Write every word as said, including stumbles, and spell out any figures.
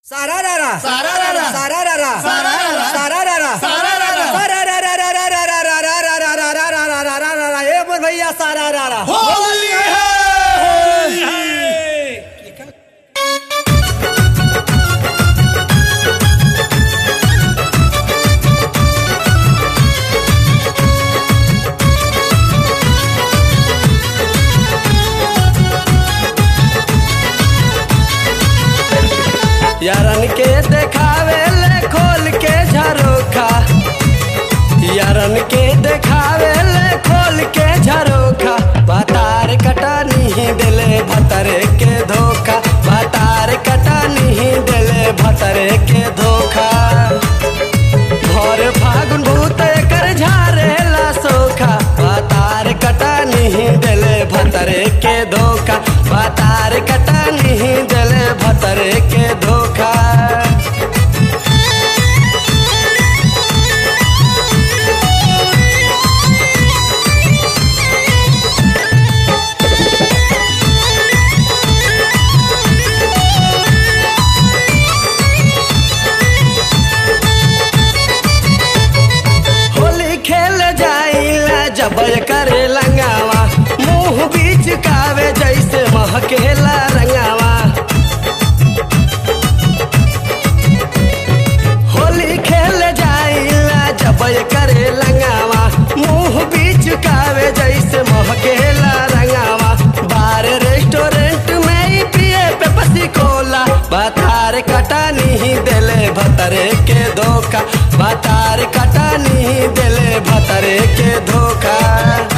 सारा रारा सारा रारा सारा रारा सारा रारा सारा रारा सारा रारा सारा रारा रारा रारा रारा रारा रारा रारा रारा रारा ए बोल भैया सारा रारा होली है होली है। यारन के देखावे ले खोल के झरोखा यारन के देखावे ले खोल के झरोखा बातार कटा नहीं देले भतरे के धोखा बातार कटा नहीं देले भतरे के धोखा भोर फागुन भूत कर झारेला सोखा बातार कटा नहीं देले भतरे के धोखा बातार कटा नहीं देले भतरे के धोखा। होली खेल जाइला जब करे लंगावा मुंह बीच कावे जैसे महकेला रंगावा होली खेल जाइला जब करे लंगावा मुंह बीच कावे जैसे महकेला रंगावा बार रेस्टोरेंट में ही पिए पेप्सी कोला बातार कटा नहीं देले भतरे के धोखा बातार कटा नहीं देले भतरे के धोखा।